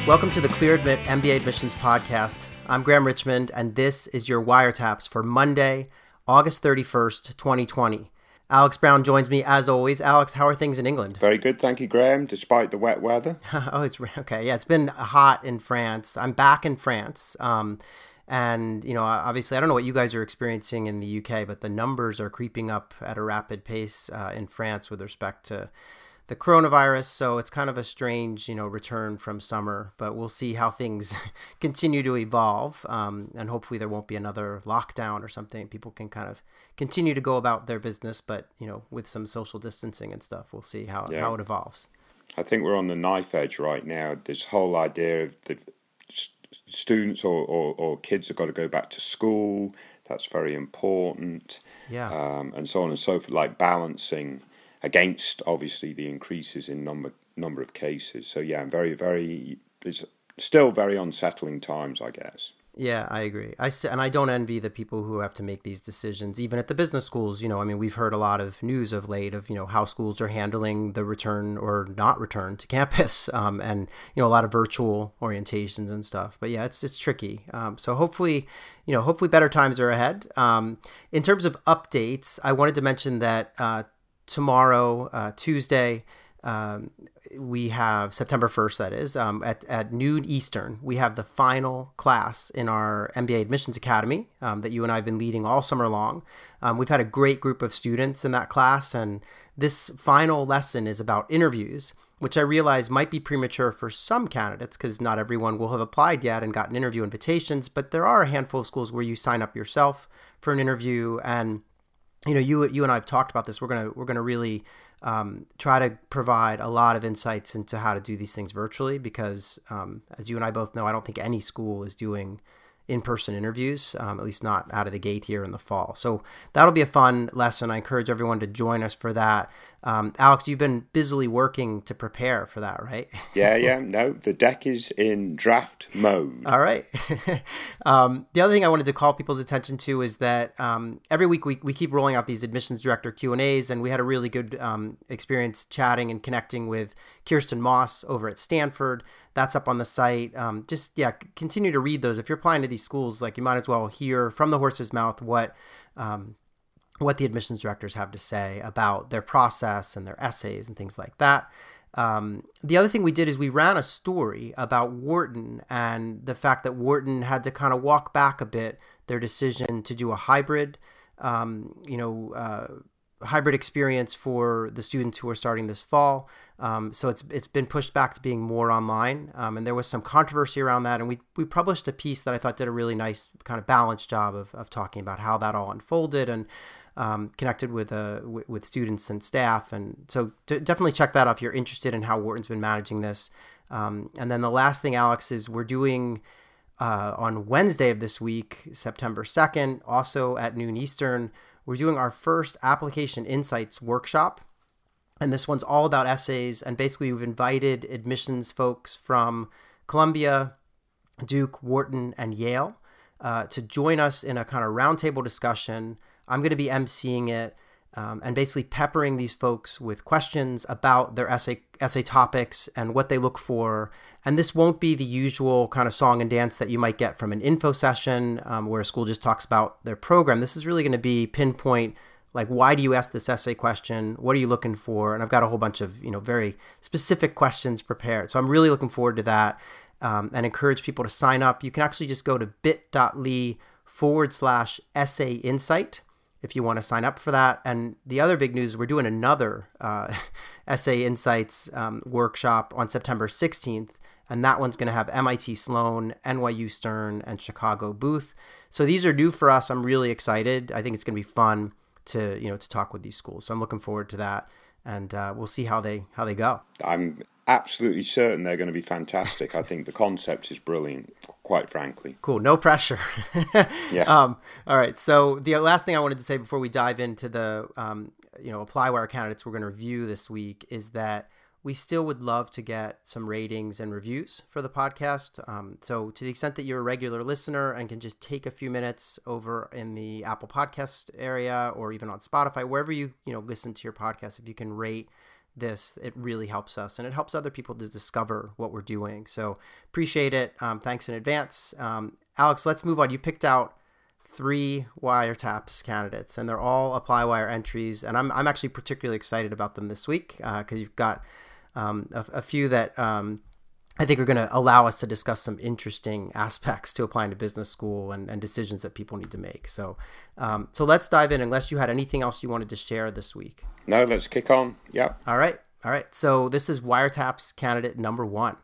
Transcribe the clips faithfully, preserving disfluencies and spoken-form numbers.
Welcome to the Clear Admit M B A Admissions Podcast. I'm Graham Richmond, and this is your wiretaps for Monday, August thirty-first, twenty twenty. Alex Brown joins me as always. Alex, how are things in England? Very good, thank you, Graham, despite the wet weather. oh, it's okay. Yeah, it's been hot in France. I'm back in France. Um, and, you know, obviously, I don't know what you guys are experiencing in the U K, but the numbers are creeping up at a rapid pace uh, in France with respect to the coronavirus. So it's kind of a strange, you know, return from summer, but we'll see how things continue to evolve. Um, and hopefully there won't be another lockdown or something. People can kind of continue to go about their business, but, you know, with some social distancing and stuff, we'll see how, yeah. how it evolves. I think we're on the knife edge right now. This whole idea of the students or, or, or kids have got to go back to school. That's very important. Yeah. Um, and so on and so forth, like balancing against obviously the increases in number number of cases. So yeah, very, very, it's still very unsettling times, I guess. Yeah, I agree. I and I don't envy the people who have to make these decisions, even at the business schools. You know, I mean, we've heard a lot of news of late of, you know, how schools are handling the return or not return to campus, um, and, you know, a lot of virtual orientations and stuff. But yeah, it's it's tricky. Um, so hopefully, you know, hopefully better times are ahead. Um, in terms of updates, I wanted to mention that uh, tomorrow, uh, Tuesday, um, we have September first, that is, um, at, at noon Eastern, we have the final class in our M B A Admissions Academy um, that you and I have been leading all summer long. Um, we've had a great group of students in that class, and this final lesson is about interviews, which I realize might be premature for some candidates because not everyone will have applied yet and gotten interview invitations, but there are a handful of schools where you sign up yourself for an interview. And you know, you you and I have talked about this. We're gonna we're gonna really um, try to provide a lot of insights into how to do these things virtually, because um, as you and I both know, I don't think any school is doing in-person interviews, um, at least not out of the gate here in the fall. So that'll be a fun lesson. I encourage everyone to join us for that. Um, Alex, you've been busily working to prepare for that, right? yeah, yeah. No, the deck is in draft mode. All right. um, the other thing I wanted to call people's attention to is that um, every week we, we keep rolling out these admissions director Q and A's, and we had a really good um, experience chatting and connecting with Kirsten Moss over at Stanford. That's up on the site. Um, just, yeah, continue to read those. If you're applying to these schools, like, you might as well hear from the horse's mouth what um, what the admissions directors have to say about their process and their essays and things like that. Um, the other thing we did is we ran a story about Wharton and the fact that Wharton had to kind of walk back a bit their decision to do a hybrid, um, you know, uh, hybrid experience for the students who are starting this fall. Um, so it's it's been pushed back to being more online. Um, and there was some controversy around that. And we we published a piece that I thought did a really nice kind of balanced job of, of talking about how that all unfolded and um, connected with, uh, w- with students and staff. And so d- definitely check that out if you're interested in how Wharton's been managing this. Um, and then the last thing, Alex, is we're doing uh, on Wednesday of this week, September second, also at noon Eastern, we're doing our first Application Insights workshop. And this one's all about essays. And basically, we've invited admissions folks from Columbia, Duke, Wharton, and Yale uh, to join us in a kind of roundtable discussion. I'm going to be emceeing it um, and basically peppering these folks with questions about their essay essay topics and what they look for. And this won't be the usual kind of song and dance that you might get from an info session um, where a school just talks about their program. This is really going to be pinpoint, like, why do you ask this essay question? What are you looking for? And I've got a whole bunch of, you know, very specific questions prepared. So I'm really looking forward to that um, and encourage people to sign up. You can actually just go to bit.ly forward slash essay insight if you want to sign up for that. And the other big news, we're doing another uh, Essay Insights um, workshop on September sixteenth. And that one's going to have M I T Sloan, N Y U Stern, and Chicago Booth. So these are new for us. I'm really excited. I think it's going to be fun to, you know, to talk with these schools. So I'm looking forward to that. And uh, we'll see how they how they go. I'm absolutely certain they're going to be fantastic. I think the concept is brilliant, quite frankly. Cool. No pressure. yeah. Um, all right. So the last thing I wanted to say before we dive into the, um, you know, ApplyWire candidates we're going to review this week is that we still would love to get some ratings and reviews for the podcast. Um, so to the extent that you're a regular listener and can just take a few minutes over in the Apple Podcast area or even on Spotify, wherever you, you know, listen to your podcast, if you can rate this, it really helps us, and it helps other people to discover what we're doing. So appreciate it. Um, thanks in advance. Um, Alex, let's move on. You picked out three wiretaps candidates, and they're all ApplyWire entries, and I'm I'm actually particularly excited about them this week because uh, you've got um, a, a few that um, I think are going to allow us to discuss some interesting aspects to applying to business school and, and decisions that people need to make. So, um, so let's dive in. Unless you had anything else you wanted to share this week. No, let's kick on. Yep. All right, all right. So this is wiretaps candidate number one.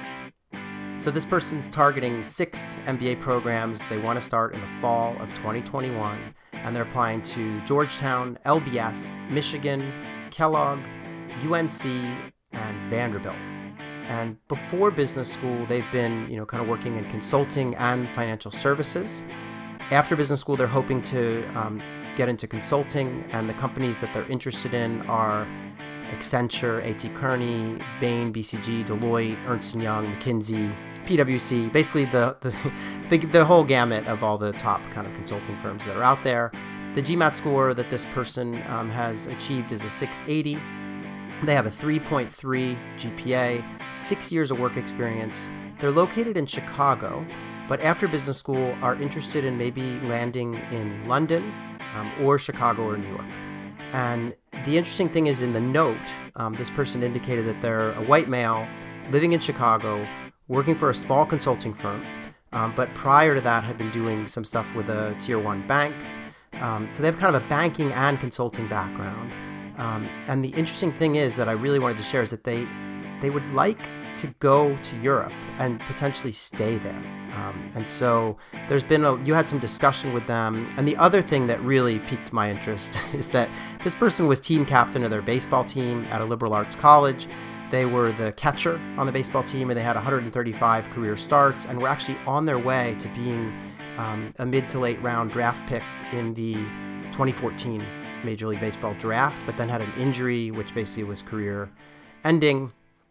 So this person's targeting six M B A programs. They want to start in the fall of twenty twenty-one, and they're applying to Georgetown, L B S, Michigan, Kellogg, U N C, and Vanderbilt. And before business school, they've been, you know, kind of working in consulting and financial services. After business school, they're hoping to um, get into consulting, and the companies that they're interested in are Accenture, A T Kearney, Bain, B C G, Deloitte, Ernst and Young, McKinsey, P W C, basically the, the the the whole gamut of all the top kind of consulting firms that are out there. The GMAT score that this person um, has achieved is a six eighty. They have a three point three G P A, six years of work experience. They're located in Chicago, but after business school are interested in maybe landing in London um, or Chicago or New York. And the interesting thing is in the note, um, this person indicated that they're a white male living in Chicago, working for a small consulting firm, um, but prior to that had been doing some stuff with a tier one bank. Um, so they have kind of a banking and consulting background. Um, and the interesting thing is that I really wanted to share is that they they would like to go to Europe and potentially stay there. Um, and so there's been a, you had some discussion with them. And the other thing that really piqued my interest is that this person was team captain of their baseball team at a liberal arts college. They were the catcher on the baseball team, and they had one hundred thirty-five career starts, and were actually on their way to being um, a mid to late round draft pick in the twenty fourteen Major League Baseball draft, but then had an injury, which basically was career ending.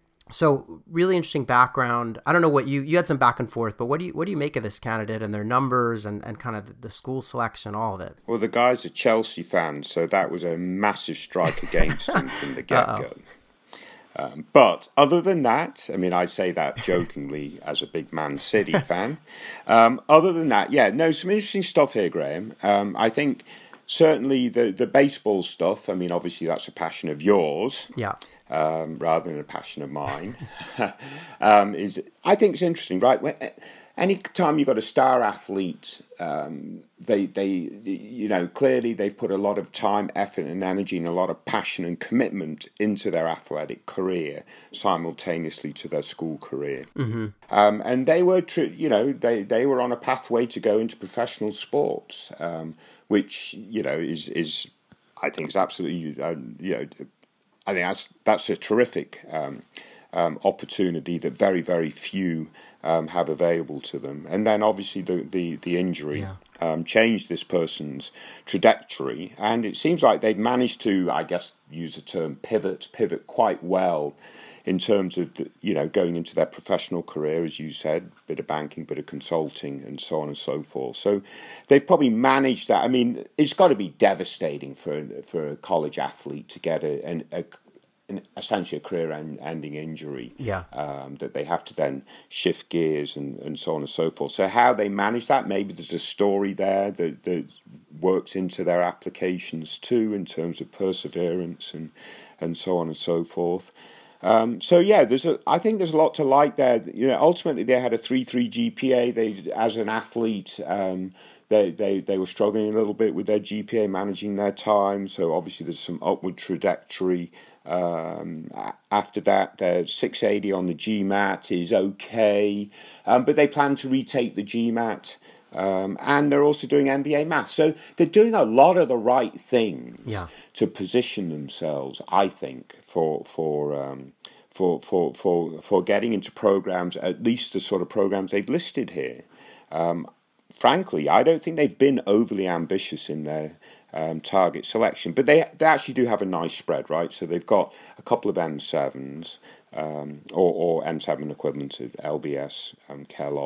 So really interesting background. I don't know what you, you had some back and forth, but what do you, what do you make of this candidate and their numbers and, and kind of the, the school selection, all of it? Well, the guy's a Chelsea fan, so that was a massive strike against him from the get-go. Um, but other than that, I mean, I say that jokingly as a big Man City fan. Um, other than that, yeah, no, some interesting stuff here, Graham. Um, I think certainly the, the baseball stuff, I mean, obviously that's a passion of yours. Yeah. Um, rather than a passion of mine, um, is I think it's interesting, right? When, any time you've got a star athlete, um, they they you know clearly they've put a lot of time, effort, and energy, and a lot of passion and commitment into their athletic career simultaneously to their school career. Mm-hmm. Um, and they were, tr- you know, they they were on a pathway to go into professional sports, um, which you know is is I think is absolutely uh, you know. I think that's that's a terrific um, um, opportunity that very, very few um, have available to them. And then obviously the, the, the injury yeah. um, changed this person's trajectory. And it seems like they've managed to, I guess, use the term pivot, pivot quite well in terms of, the, you know, going into their professional career, as you said, bit of banking, bit of consulting, and so on and so forth. So they've probably managed that. I mean, it's got to be devastating for for a college athlete to get a, an, a an, essentially a career-ending injury. Yeah. Um, that they have to then shift gears and, and so on and so forth. So how they manage that, maybe there's a story there that, that works into their applications too, in terms of perseverance and and so on and so forth. Um, so yeah, there's a. I think there's a lot to like there. You know, ultimately they had a three point three G P A. They, as an athlete, um, they they they were struggling a little bit with their G P A, managing their time. So obviously there's some upward trajectory. Um, after that, their six eighty on the GMAT is okay, um, but they plan to retake the GMAT. Um, and they're also doing M B A maths. So they're doing a lot of the right things yeah. to position themselves, I think, for for, um, for for for for getting into programs, at least the sort of programs they've listed here. Um, frankly, I don't think they've been overly ambitious in their um, target selection, but they they actually do have a nice spread, right? So they've got a couple of M sevens, um, or, or M seven equivalent of L B S, um, Kellogg.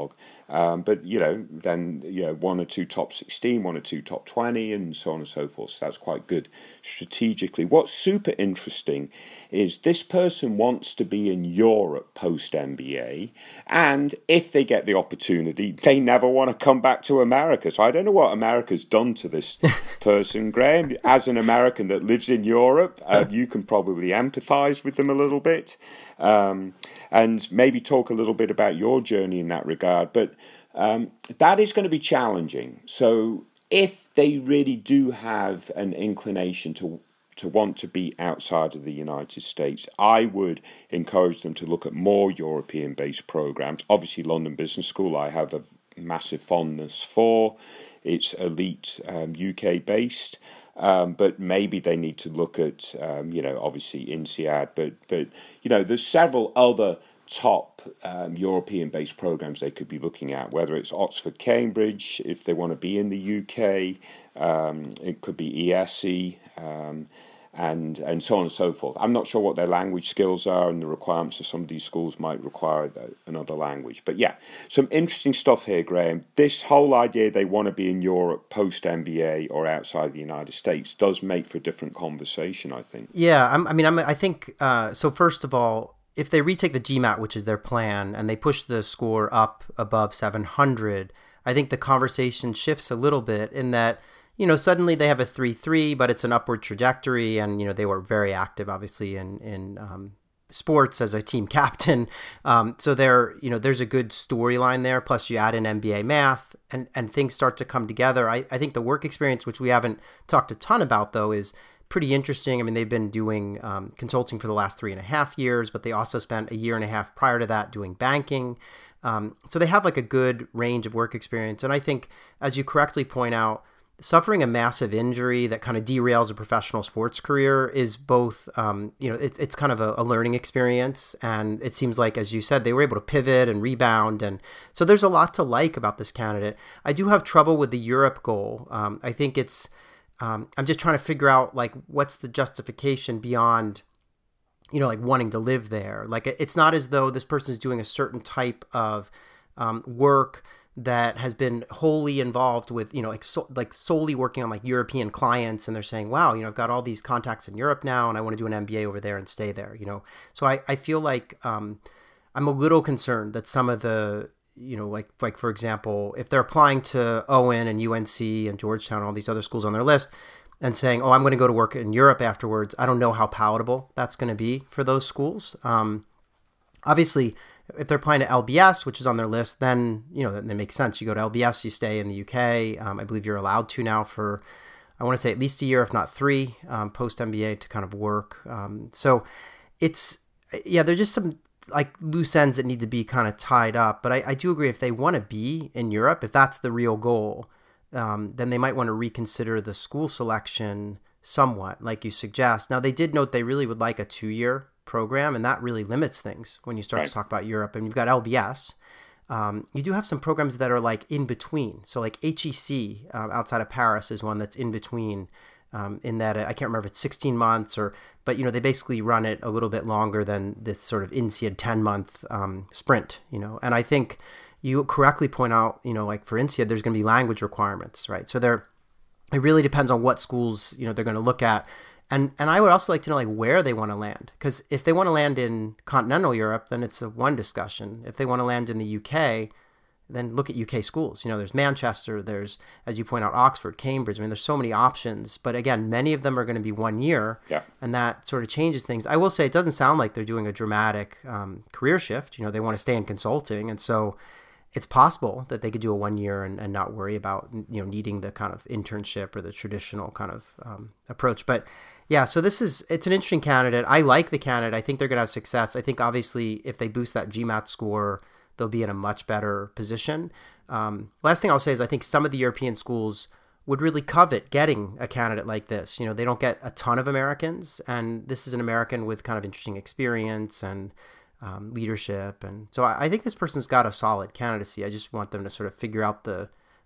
Um, but, you know, then, you know, one or two top sixteen, one or two top twenty, and so on and so forth. So that's quite good strategically. What's super interesting is this person wants to be in Europe post-M B A, and if they get the opportunity, they never want to come back to America. So I don't know what America's done to this person, Graham. As an American that lives in Europe, uh, you can probably empathize with them a little bit, um, and maybe talk a little bit about your journey in that regard. But um, that is going to be challenging. So if they really do have an inclination to to want to be outside of the United States, I would encourage them to look at more European-based programs. Obviously, London Business School, I have a massive fondness for. It's elite um, U K-based, um, but maybe they need to look at, um, you know, obviously INSEAD, but, but, you know, there's several other top um, European-based programs they could be looking at, whether it's Oxford, Cambridge, if they want to be in the U K, um, it could be E S E, um, and and so on and so forth. I'm not sure what their language skills are, and the requirements of some of these schools might require another language. But yeah, some interesting stuff here, Graham. This whole idea they want to be in Europe post-M B A or outside the United States does make for a different conversation, I think. Yeah, I'm, I mean, I'm, I think, uh, so first of all, if they retake the GMAT, which is their plan, and they push the score up above seven hundred, I think the conversation shifts a little bit in that, you know, suddenly they have a three three, but it's an upward trajectory. And, you know, they were very active, obviously, in, in um, sports as a team captain. Um, so there, you know, there's a good storyline there. Plus you add in M B A math and, and things start to come together. I, I think the work experience, which we haven't talked a ton about, though, is pretty interesting. I mean, they've been doing um, consulting for the last three and a half years, but they also spent a year and a half prior to that doing banking. Um, so they have like a good range of work experience. And I think, as you correctly point out, suffering a massive injury that kind of derails a professional sports career is both, um, you know, it, it's kind of a, a learning experience. And it seems like, as you said, they were able to pivot and rebound. And so there's a lot to like about this candidate. I do have trouble with the Europe goal. Um, I think it's, um, I'm just trying to figure out, like, what's the justification beyond, you know, like wanting to live there. Like, it's not as though this person is doing a certain type of um, work that has been wholly involved with, you know, like so, like solely working on like European clients, and they're saying, wow, you know, I've got all these contacts in Europe now, and I want to do an M B A over there and stay there, you know. So I, I feel like um, I'm a little concerned that some of the, you know, like like for example, if they're applying to Owen and U N C and Georgetown, all these other schools on their list, and saying, oh, I'm going to go to work in Europe afterwards, I don't know how palatable that's going to be for those schools. Um, obviously, if they're applying to L B S, which is on their list, then, you know, that makes sense. You go to L B S, you stay in the U K. Um, I believe you're allowed to now for, I want to say at least a year, if not three, um, post-M B A to kind of work. Um, so it's, yeah, there's just some like loose ends that need to be kind of tied up. But I, I do agree, if they want to be in Europe, if that's the real goal, um, then they might want to reconsider the school selection somewhat, like you suggest. Now, they did note they really would like a two-year program, and that really limits things when you start right. to talk about Europe. And you've got L B S. Um, you do have some programs that are like in between. So like H E C um, outside of Paris is one that's in between. Um, in that, uh, I can't remember if it's sixteen months or, but you know, they basically run it a little bit longer than this sort of INSEAD ten month um, sprint. You know, and I think you correctly point out, you know, like for INSEAD, there's going to be language requirements, right? So there, it really depends on what schools, you know, they're going to look at. And and I would also like to know like where they want to land, because if they want to land in continental Europe, then it's a one discussion. If they want to land in the U K, then look at U K schools. You know, there's Manchester, there's, as you point out, Oxford, Cambridge. I mean, there's so many options. But again, many of them are going to be one year, yeah. and that sort of changes things. I will say it doesn't sound like they're doing a dramatic um, career shift. You know, they want to stay in consulting, and so it's possible that they could do a one year and, and not worry about, you know, needing the kind of internship or the traditional kind of um, approach. But yeah, so this is, it's an interesting candidate. I like the candidate. I think they're going to have success. I think obviously if they boost that GMAT score, they'll be in a much better position. Um, last thing I'll say is I think some of the European schools would really covet getting a candidate like this. You know, they don't get a ton of Americans, and this is an American with kind of interesting experience and um, leadership. And so I, I think this person's got a solid candidacy. I just want them to sort of figure out the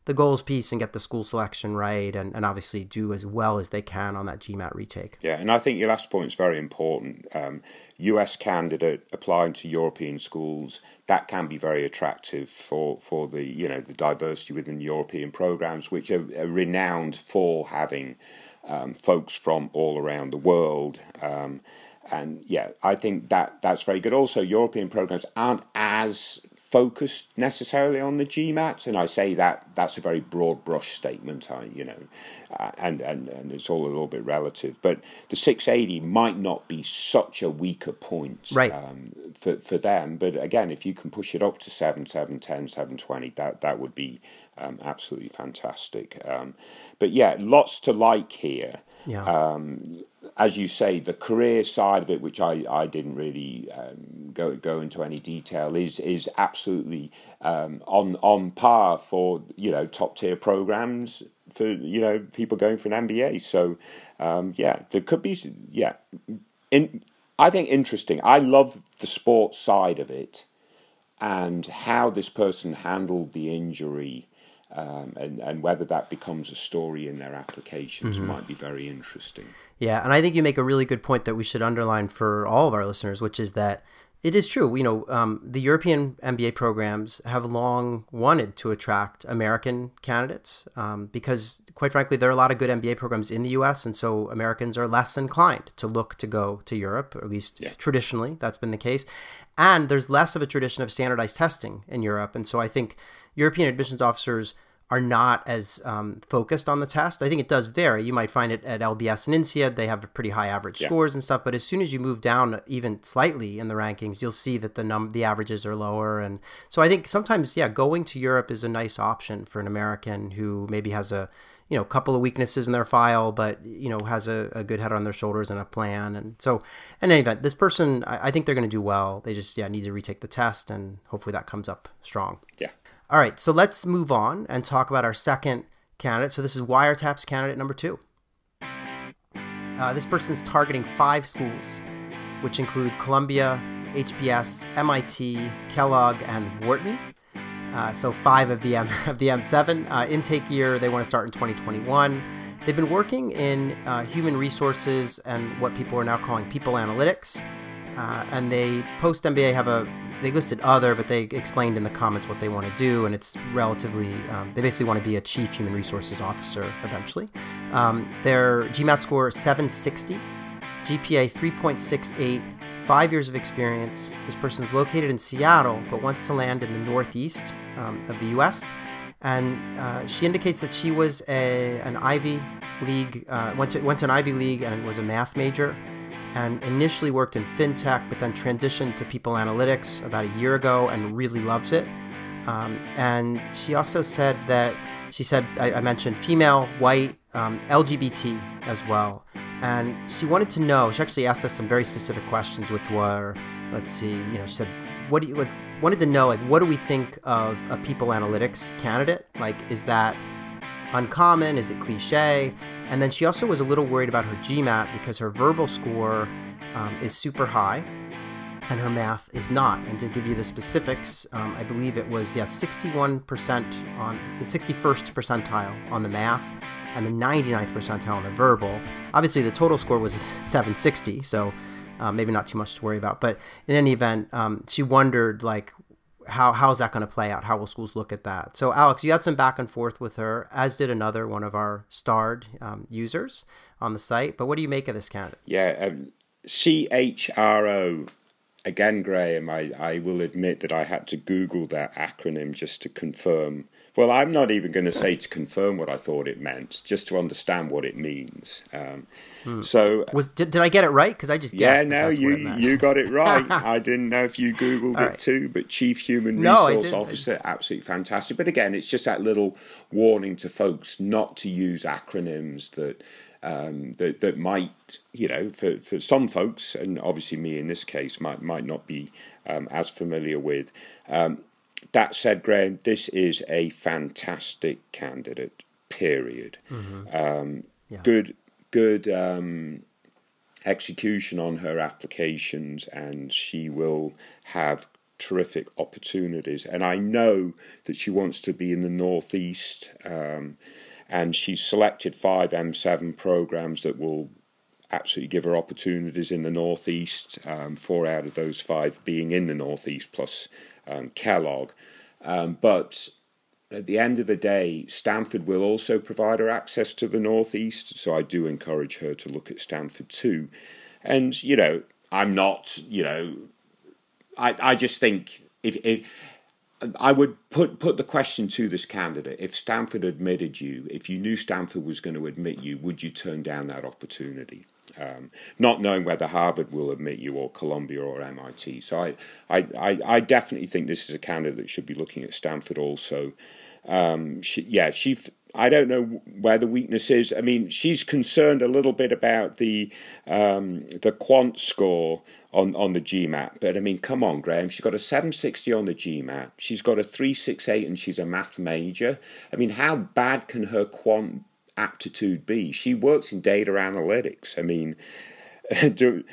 the goals piece and get the school selection right, and, and obviously do as well as they can on that GMAT retake. Yeah, and I think your last point is very important. Um, U S candidate applying to European schools, that can be very attractive for, for the you know the diversity within European programs, which are, are renowned for having um, folks from all around the world. Um, and yeah, I think that that's very good. Also, European programs aren't as focused necessarily on the GMAT, and I say that that's a very broad brush statement. I, you know, uh, and and and it's all a little bit relative. But the six eighty might not be such a weaker point, right, um, for for them. But again, if you can push it up to seven, seven ten, seven twenty, that that would be um, absolutely fantastic. Um, but yeah, lots to like here. Yeah. Um, as you say, the career side of it, which I, I didn't really um, go go into any detail, is is absolutely um, on on par for you know top tier programs for you know people going for an M B A. So um, yeah, there could be yeah, in I think interesting. I love the sports side of it and how this person handled the injury. Um, and, and whether that becomes a story in their applications mm-hmm. might be very interesting. Yeah, and I think you make a really good point that we should underline for all of our listeners, which is that it is true. You know, um, the European M B A programs have long wanted to attract American candidates um, because, quite frankly, there are a lot of good M B A programs in the U S, and so Americans are less inclined to look to go to Europe, or at least yeah. traditionally that's been the case. And there's less of a tradition of standardized testing in Europe, and so I think European admissions officers are not as um, focused on the test. I think it does vary. You might find it at L B S and INSEAD, they have pretty high average yeah. scores and stuff, but as soon as you move down even slightly in the rankings, you'll see that the num the averages are lower. And so I think sometimes, yeah, going to Europe is a nice option for an American who maybe has a you know, couple of weaknesses in their file, but, you know, has a, a good head on their shoulders and a plan. And so in any event, this person, I, I think they're going to do well. They just, yeah, need to retake the test, and hopefully that comes up strong. Yeah. All right, so let's move on and talk about our second candidate. So this is Wiretap's candidate number two. Uh, this person's targeting five schools, which include Columbia, H B S, M I T, Kellogg, and Wharton. Uh, so five of the M of the M seven. Uh, intake year, they want to start in twenty twenty-one. They've been working in uh, human resources and what people are now calling people analytics. Uh, and they post-M B A have a, they listed other, but they explained in the comments what they want to do, and it's relatively, um, they basically want to be a chief human resources officer eventually. Um, their GMAT score seven sixty, G P A three point six eight, five years of experience. This person's located in Seattle, but wants to land in the northeast um, of the U S, and uh, she indicates that she was a an Ivy League, uh, went to went to an Ivy League and was a math major, and initially worked in fintech, but then transitioned to people analytics about a year ago and really loves it. Um, and she also said that, she said, I, I mentioned female, white, um, L G B T as well. And she wanted to know, she actually asked us some very specific questions, which were, let's see, you know, she said, what do you, wanted to know, like, what do we think of a people analytics candidate? Like, is that uncommon? Is it cliche? And then she also was a little worried about her GMAT because her verbal score um, is super high and her math is not. And to give you the specifics, um, I believe it was, yeah, sixty-one percent on the sixty-first percentile on the math and the ninety-ninth percentile on the verbal. Obviously, the total score was seven sixty, so uh, maybe not too much to worry about. But in any event, um, she wondered, like, How how's that going to play out? How will schools look at that? So, Alex, you had some back and forth with her, as did another one of our starred um, users on the site. But what do you make of this candidate? Yeah, um, C H R O. Again, Graham, I, I will admit that I had to Google that acronym just to confirm. Well, I'm not even going to say to confirm what I thought it meant, just to understand what it means. Um, hmm. So, was did, did I get it right? Because I just guessed. Yeah, no, that you you got it right. I didn't know if you Googled it right. too, but Chief Human no, Resource Officer, absolutely fantastic. But again, it's just that little warning to folks not to use acronyms that um, that that might, you know, for, for some folks, and obviously me in this case, might might not be um, as familiar with. Um, That said, Graham, this is a fantastic candidate, period. Mm-hmm. Um, yeah. Good good um, execution on her applications, and she will have terrific opportunities. And I know that she wants to be in the Northeast, um, and she's selected five M seven programs that will absolutely give her opportunities in the Northeast, um, four out of those five being in the Northeast, plus um, Kellogg. Um, but at the end of the day, Stanford will also provide her access to the Northeast, so I do encourage her to look at Stanford too. And, you know, I'm not, you know, I, I just think if, if I would put, put the question to this candidate, if Stanford admitted you, if you knew Stanford was going to admit you, would you turn down that opportunity? Um, not knowing whether Harvard will admit you or Columbia or M I T. So I, I, I, I definitely think this is a candidate that should be looking at Stanford also. Um, she, yeah, she. I don't know where the weakness is. I mean, she's concerned a little bit about the um, the quant score on, on the GMAT. But I mean, come on, Graham. She's got a seven sixty on the GMAT. She's got a three sixty-eight, and she's a math major. I mean, how bad can her quant aptitude be? She works in data analytics. I mean, do,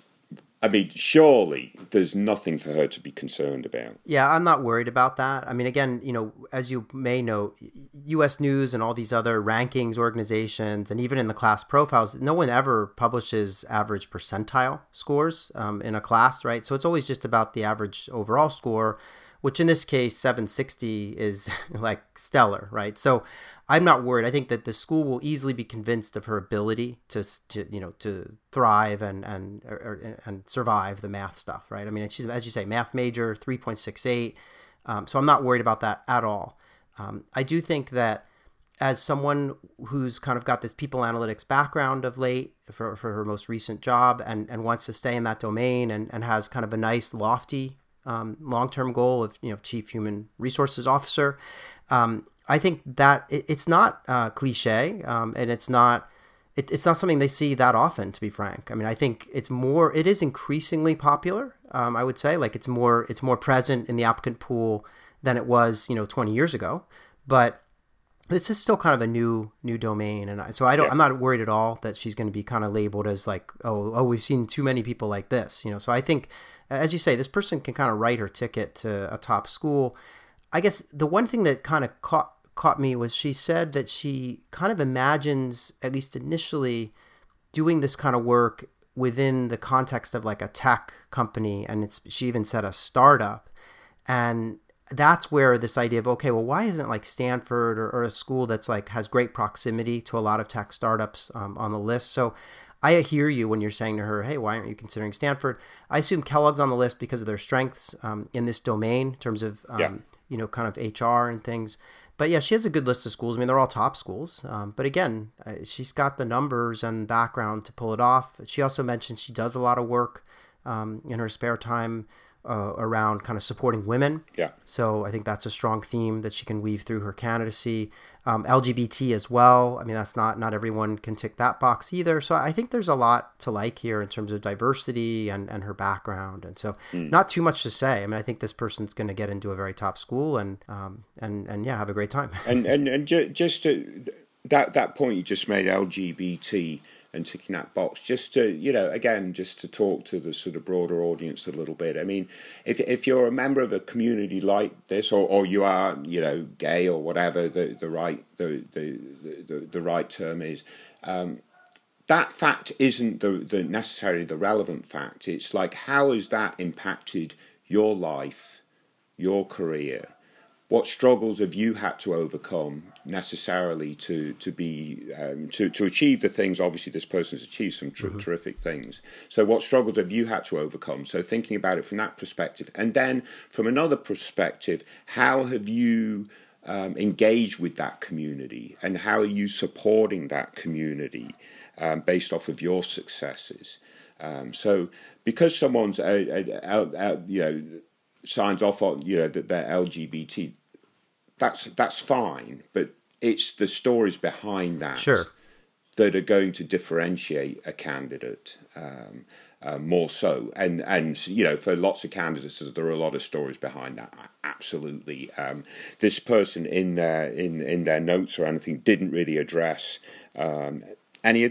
I mean, surely there's nothing for her to be concerned about. Yeah, I'm not worried about that. I mean, again, you know, as you may know, U S News and all these other rankings organizations, and even in the class profiles, no one ever publishes average percentile scores um, in a class, right? So it's always just about the average overall score, which in this case, seven sixty is like stellar, right? So I'm not worried. I think that the school will easily be convinced of her ability to, to you know, to thrive and and or, and survive the math stuff, right? I mean, she's, as you say, math major, three point six eight. Um, so I'm not worried about that at all. Um, I do think that as someone who's kind of got this people analytics background of late for, for her most recent job and, and wants to stay in that domain and, and has kind of a nice lofty um, long-term goal of, you know, chief human resources officer, um, I think that it, it's not uh, cliche, um, and it's not it, it's not something they see that often, to be frank. I mean, I think it's more it is increasingly popular. Um, I would say, like it's more it's more present in the applicant pool than it was, you know, twenty years ago. But this is still kind of a new new domain, and I, so I don't yeah. I'm not worried at all that she's going to be kind of labeled as like oh oh we've seen too many people like this, you know. So I think, as you say, this person can kind of write her ticket to a top school. I guess the one thing that kind of caught caught me was she said that she kind of imagines, at least initially, doing this kind of work within the context of like a tech company, and it's she even said a startup, and that's where this idea of okay, well, why isn't like Stanford or, or a school that's like has great proximity to a lot of tech startups um, on the list? So I hear you when you're saying to her, hey, why aren't you considering Stanford? I assume Kellogg's on the list because of their strengths um, in this domain in terms of um, yeah. you know, kind of H R and things. But yeah, she has a good list of schools. I mean, they're all top schools. Um, but again, uh, she's got the numbers and background to pull it off. She also mentioned she does a lot of work um, in her spare time uh, around kind of supporting women. Yeah. So I think that's a strong theme that she can weave through her candidacy. Um, L G B T as well. I mean, that's not not everyone can tick that box either. So I think there's a lot to like here in terms of diversity and, and her background. And so mm. not too much to say. I mean, I think this person's going to get into a very top school and um and, and yeah, have a great time. and and, and ju- just to, that, that point you just made, L G B T and ticking that box, just to, you know, again, just to talk to the sort of broader audience a little bit. I mean, if if you're a member of a community like this, or, or you are, you know, gay or whatever the, the right the, the, the, the right term is, um, that fact isn't the, the necessarily the relevant fact. It's like, how has that impacted your life, your career? What struggles have you had to overcome necessarily to to be um, to to achieve the things? Obviously, this person's achieved some tr- mm-hmm. terrific things. So, what struggles have you had to overcome? So, thinking about it from that perspective, and then from another perspective, how have you um, engaged with that community, and how are you supporting that community um, based off of your successes? Um, so, because someone's uh, uh, uh, you know signs off on you know that they're L G B T. That's that's fine, but it's the stories behind that sure. that are going to differentiate a candidate um, uh, more so. And and you know, for lots of candidates, there are a lot of stories behind that. Absolutely, um, this person in their in in their notes or anything didn't really address um, any of that.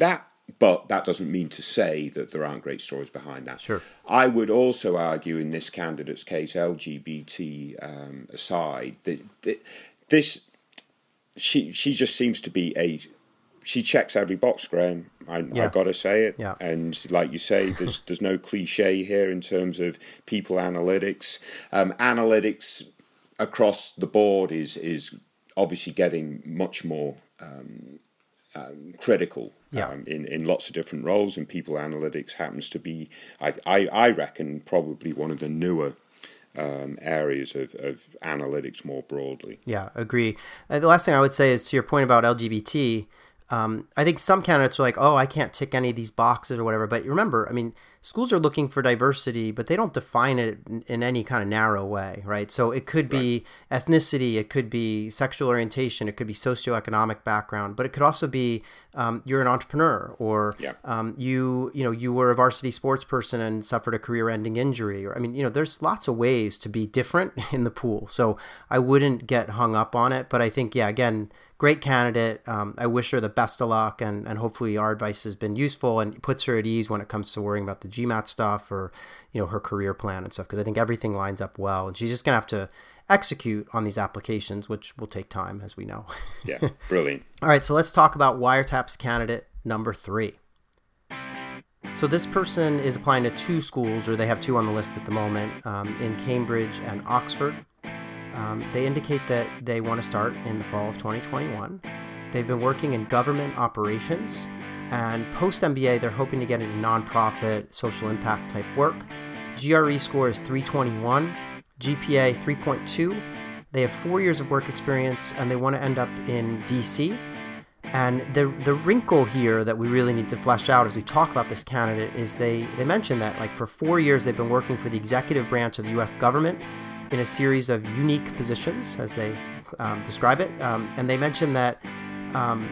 but that doesn't mean to say that there aren't great stories behind that. Sure. I would also argue in this candidate's case, L G B T um, aside, that, that this she she just seems to be a she checks every box, Graham. I, yeah. I've got to say it. Yeah. And like you say, there's there's no cliche here in terms of people analytics. Um, analytics across the board is is obviously getting much more um, um, critical yeah. um, in, in lots of different roles. And people analytics happens to be, I, I, I reckon, probably one of the newer Um, areas of, of analytics more broadly. Yeah, agree. Uh, the last thing I would say is to your point about L G B T, um, I think some candidates are like, oh, I can't tick any of these boxes or whatever. But remember, I mean, schools are looking for diversity, but they don't define it in, in any kind of narrow way, right? So it could be right. ethnicity, it could be sexual orientation, it could be socioeconomic background, but it could also be um, you're an entrepreneur, or yeah. um, you you know you were a varsity sports person and suffered a career-ending injury, or I mean, you know, there's lots of ways to be different in the pool. So I wouldn't get hung up on it, but I think yeah, again. Great candidate. Um, I wish her the best of luck, and, and hopefully our advice has been useful and puts her at ease when it comes to worrying about the GMAT stuff or, you know, her career plan and stuff, because I think everything lines up well, and she's just going to have to execute on these applications, which will take time, as we know. Yeah, brilliant. All right, so let's talk about Wiretap's candidate number three. So this person is applying to two schools, or they have two on the list at the moment, um, in Cambridge and Oxford. Um, they indicate that they want to start in the fall of twenty twenty-one. They've been working in government operations, and post-M B A, they're hoping to get into nonprofit, social impact type work. G R E score is three twenty-one, G P A three point two. They have four years of work experience, and they want to end up in D C. And the the wrinkle here that we really need to flesh out as we talk about this candidate is they, they mentioned that like for four years they've been working for the executive branch of the U S government in a series of unique positions, as they um, describe it. Um, and they mentioned that, um,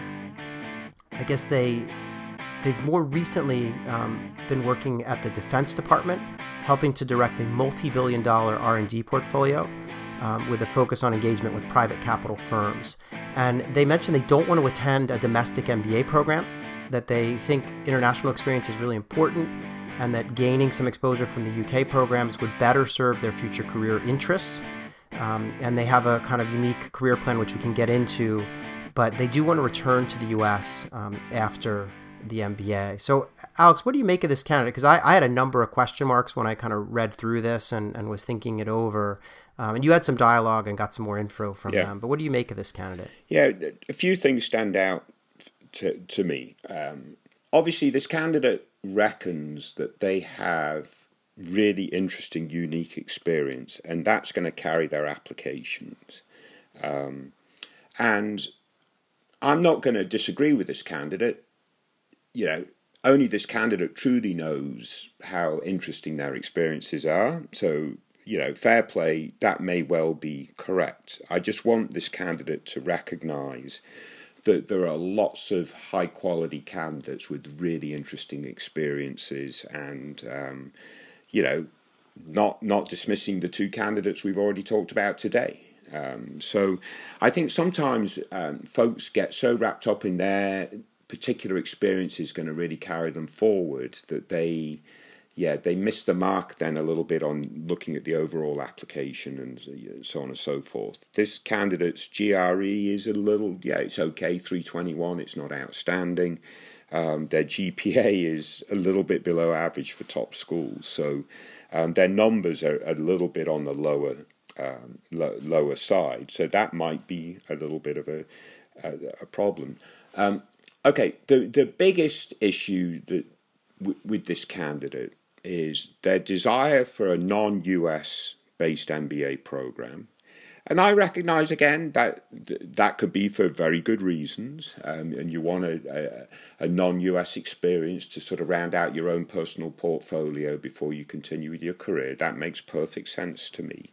I guess they, they've more recently um, been working at the Defense Department, helping to direct a multi-billion dollar R and D portfolio um, with a focus on engagement with private capital firms. And they mentioned they don't want to attend a domestic M B A program, that they think international experience is really important, and that gaining some exposure from the U K programs would better serve their future career interests. Um, and they have a kind of unique career plan, which we can get into, but they do want to return to the U S um, after the M B A. So, Alex, what do you make of this candidate? Because I, I had a number of question marks when I kind of read through this and, and was thinking it over. Um, and you had some dialogue and got some more info from yeah. them. But what do you make of this candidate? Yeah, a few things stand out to, to me. Um, obviously, this candidate reckons that they have really interesting, unique experience, and that's going to carry their applications. Um, and I'm not going to disagree with this candidate. You know, only this candidate truly knows how interesting their experiences are. So, you know, fair play, that may well be correct. I just want this candidate to recognise that there are lots of high quality candidates with really interesting experiences, and um, you know, not not dismissing the two candidates we've already talked about today. Um, so I think sometimes um, folks get so wrapped up in their particular experience is going to really carry them forward that they yeah, they miss the mark then a little bit on looking at the overall application and so on and so forth. This candidate's G R E is a little, yeah, it's okay, three twenty-one, it's not outstanding. Um, their G P A is a little bit below average for top schools. So um, their numbers are a little bit on the lower um, lo- lower side. So that might be a little bit of a, a, a problem. Um, okay, the, the biggest issue that w- with this candidate is their desire for a non-U S based M B A program. And I recognise, again, that that could be for very good reasons, um, and you want a, a, a non-U S experience to sort of round out your own personal portfolio before you continue with your career. That makes perfect sense to me.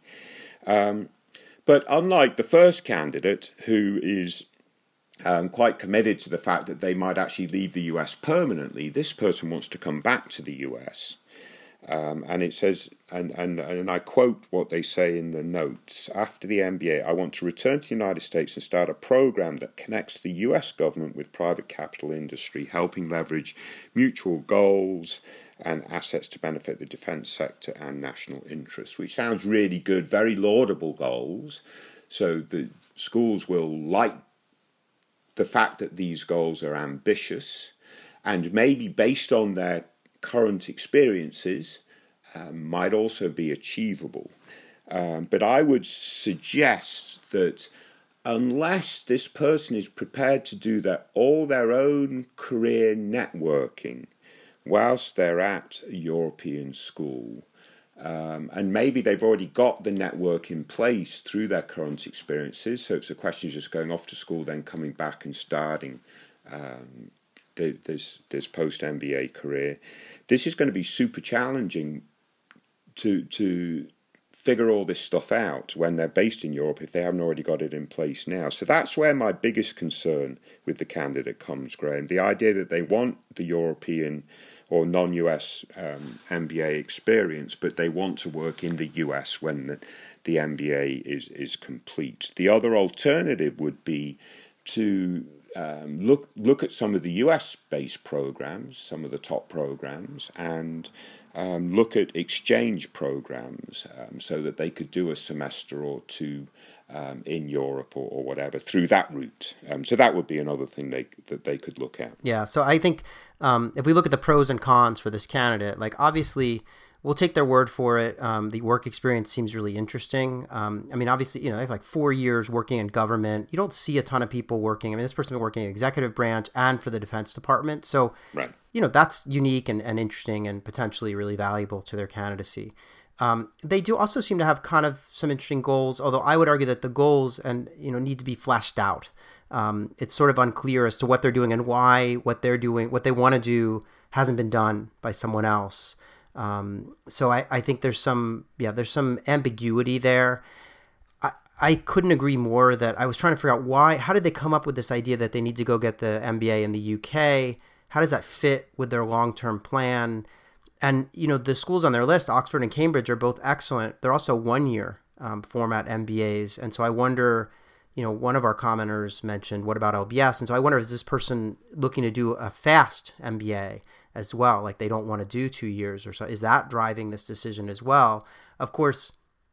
Um, but unlike the first candidate, who is um, quite committed to the fact that they might actually leave the U S permanently, this person wants to come back to the U S. Um, and it says, and, and, and I quote what they say in the notes, after the M B A, I want to return to the United States and start a program that connects the U S government with private capital industry, helping leverage mutual goals and assets to benefit the defence sector and national interests, which sounds really good, very laudable goals. So the schools will like the fact that these goals are ambitious and maybe based on their current experiences um, might also be achievable. Um, but I would suggest that unless this person is prepared to do that, all their own career networking whilst they're at a European school, um, and maybe they've already got the network in place through their current experiences, so it's a question of just going off to school, then coming back and starting um, this, this post-M B A career. This is going to be super challenging to to figure all this stuff out when they're based in Europe if they haven't already got it in place now. So that's where my biggest concern with the candidate comes, Graham. The idea that they want the European or non-U S um, M B A experience, but they want to work in the U S when the, the M B A is, is complete. The other alternative would be to Um, look look at some of the U S-based programs, some of the top programs, and um, look at exchange programs um, so that they could do a semester or two um, in Europe or, or whatever through that route. Um, so that would be another thing they that they could look at. Yeah, so I think um, if we look at the pros and cons for this candidate, like obviously we'll take their word for it. Um, the work experience seems really interesting. Um, I mean, obviously, you know, they have like four years working in government. You don't see a ton of people working. I mean, this person's been working in executive branch and for the Defense Department. So, right. you know, that's unique and, and interesting and potentially really valuable to their candidacy. Um, they do also seem to have kind of some interesting goals, although I would argue that the goals and, you know, need to be fleshed out. Um, it's sort of unclear as to what they're doing and why what they're doing, what they want to do hasn't been done by someone else. Um, so I, I think there's some, yeah, there's some ambiguity there. I, I couldn't agree more that I was trying to figure out why, how did they come up with this idea that they need to go get the M B A in the U K? How does that fit with their long-term plan? And, you know, the schools on their list, Oxford and Cambridge, are both excellent. They're also one-year um, format M B As. And so I wonder, you know, one of our commenters mentioned, what about L B S? And so I wonder, is this person looking to do a fast M B A as well? Like they don't want to do two years or so. Is that driving this decision as well? Of course,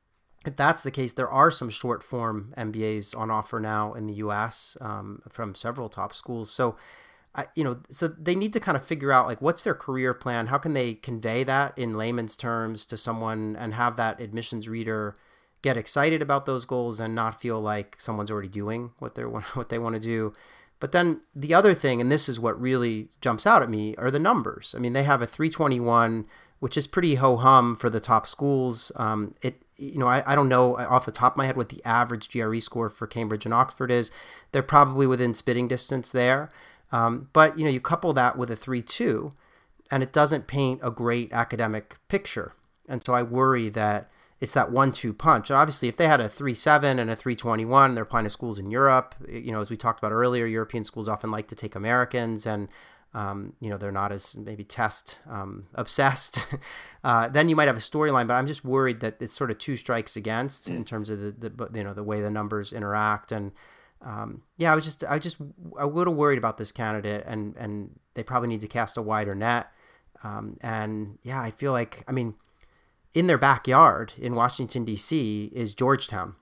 if that's the case, there are some short form M B As on offer now in the U S um, from several top schools. So, I, you know, so they need to kind of figure out like what's their career plan? How can they convey that in layman's terms to someone and have that admissions reader get excited about those goals and not feel like someone's already doing what they want, what they want to do. But then the other thing, and this is what really jumps out at me, are the numbers. I mean, they have a three twenty-one, which is pretty ho-hum for the top schools. Um, it, you know, I, I don't know off the top of my head what the average G R E score for Cambridge and Oxford is. They're probably within spitting distance there. Um, but, you know, you couple that with a three two, and it doesn't paint a great academic picture. And so I worry that it's that one two punch. Obviously, if they had a three seven and a three twenty-one, they're applying to schools in Europe. You know, as we talked about earlier, European schools often like to take Americans, and um, you know, they're not as maybe test um, obsessed. uh, then you might have a storyline, but I'm just worried that it's sort of two strikes against mm. in terms of the, the you know the way the numbers interact. And um, yeah, I was just I just a little worried about this candidate, and and they probably need to cast a wider net. Um, and yeah, I feel like I mean. In their backyard in Washington, D C is Georgetown,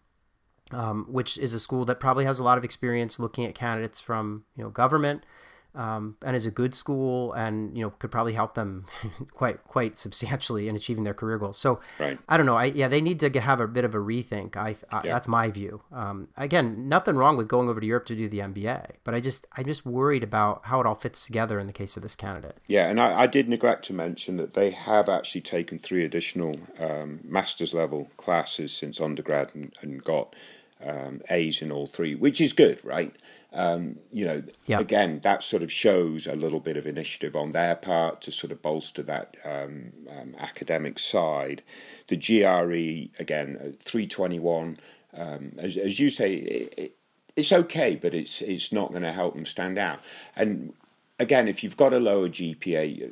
um, which is a school that probably has a lot of experience looking at candidates from, you know, government, um, and is a good school and, you know, could probably help them quite quite substantially in achieving their career goals. So right. I don't know. I, yeah, they need to have a bit of a rethink. I, I yeah. That's my view. Um, again, nothing wrong with going over to Europe to do the M B A, but I just I'm just worried about how it all fits together in the case of this candidate. Yeah, and I, I did neglect to mention that they have actually taken three additional um, master's level classes since undergrad and, and got um, A's in all three, which is good, right? Um, you know, yeah. Again, that sort of shows a little bit of initiative on their part to sort of bolster that um, um, academic side. The G R E, again, three twenty-one, um, as, as you say, it, it, it's okay, but it's it's not going to help them stand out. And again, if you've got a lower G P A,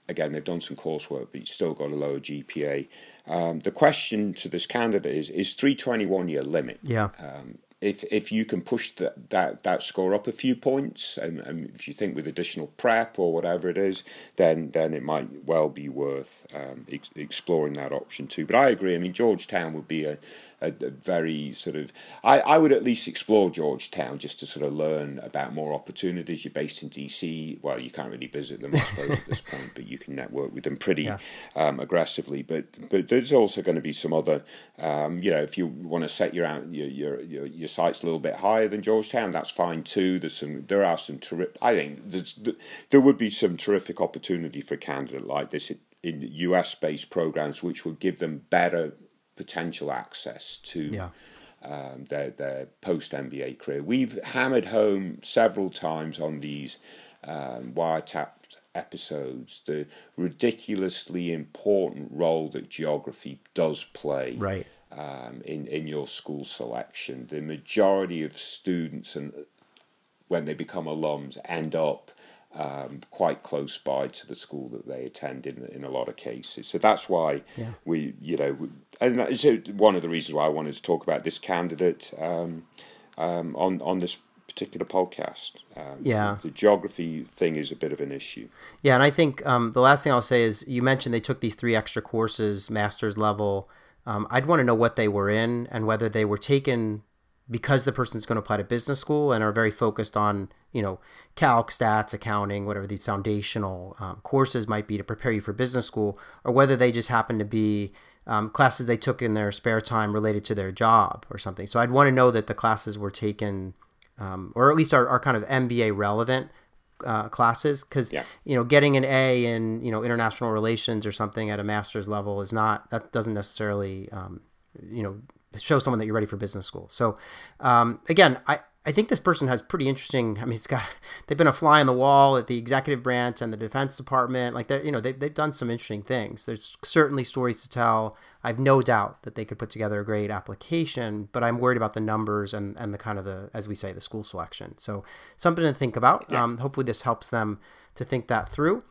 again, they've done some coursework, but you've still got a lower G P A. Um, the question to this candidate is, is three twenty-one your limit? Yeah. Um, if if you can push that that, that score up a few points, and, and if you think with additional prep or whatever it is, then then it might well be worth um, ex- exploring that option too. But I agree. I mean, Georgetown would be a, a, a very sort of. I, I would at least explore Georgetown just to sort of learn about more opportunities. You're based in D C. Well, you can't really visit them, I suppose, at this point, but you can network with them pretty yeah. um, aggressively. But but there's also going to be some other. Um, you know, if you want to set your out your your your, your sights a little bit higher than Georgetown, that's fine too. There's some. There are some terrific. I think there's, there would be some terrific opportunity for a candidate like this in, in U S based programs, which would give them better potential access to yeah. um, their their post M B A career. We've hammered home several times on these um, wiretapped episodes the ridiculously important role that geography does play right. um, in in your school selection. The majority of students, and when they become alums, end up Um, quite close by to the school that they attend in in a lot of cases. So that's why yeah. we, you know, we, and that's one of the reasons why I wanted to talk about this candidate um, um, on on this particular podcast. Um, yeah, the geography thing is a bit of an issue. Yeah, and I think um, the last thing I'll say is you mentioned they took these three extra courses, master's level. Um, I'd want to know what they were in and whether they were taken because the person's going to apply to business school and are very focused on, you know, calc, stats, accounting, whatever these foundational um, courses might be to prepare you for business school, or whether they just happen to be um, classes they took in their spare time related to their job or something. So I'd want to know that the classes were taken, um, or at least are, are kind of M B A relevant uh, classes, because, yeah. you know, getting an A in, you know, international relations or something at a master's level is not, that doesn't necessarily, um, you know, show someone that you're ready for business school. So um, again, I, I think this person has pretty interesting, I mean, it's got, they've been a fly on the wall at the executive branch and the Defense Department. Like that, you know, they've, they've done some interesting things. There's certainly stories to tell. I have no doubt that they could put together a great application, but I'm worried about the numbers and, and the kind of the, as we say, the school selection. So something to think about. Yeah. Um, hopefully this helps them to think that through.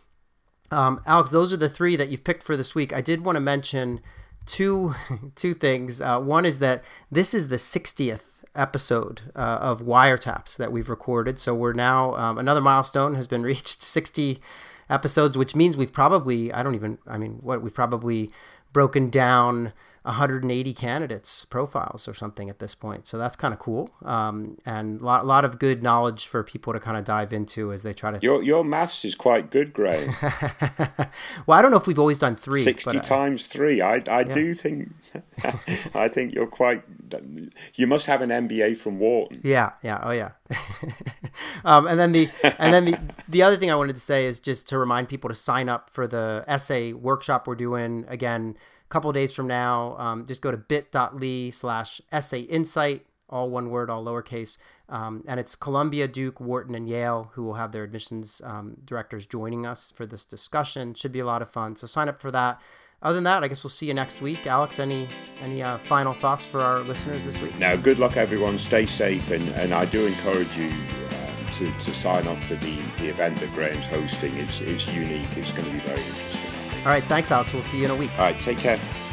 Um, Alex, those are the three that you've picked for this week. I did want to mention Two two things. Uh, one is that this is the sixtieth episode uh, of Wiretaps that we've recorded. So we're now, um, another milestone has been reached, sixty episodes, which means we've probably, I don't even, I mean, what, we've probably broken down one hundred eighty candidates' profiles or something at this point. So that's kind of cool. Um, and a lot, lot of good knowledge for people to kind of dive into as they try to... Your your maths is quite good, Graham. Well, I don't know if we've always done three. sixty but times I, three. I, I yeah. do think... I think you're quite... You must have an M B A from Wharton. Yeah, yeah, oh yeah. um, and then the and then the, the other thing I wanted to say is just to remind people to sign up for the essay workshop we're doing. Again, couple of days from now, um, just go to bit.ly slash essay insight, all one word, all lowercase. Um, and it's Columbia, Duke, Wharton, and Yale who will have their admissions um, directors joining us for this discussion. Should be a lot of fun. So sign up for that. Other than that, I guess we'll see you next week. Alex, any any uh, final thoughts for our listeners this week? Now, good luck, everyone. Stay safe. And, and I do encourage you um, to, to sign up for the, the event that Graham's hosting. It's, it's unique. It's going to be very interesting. All right. Thanks, Alex. We'll see you in a week. All right. Take care.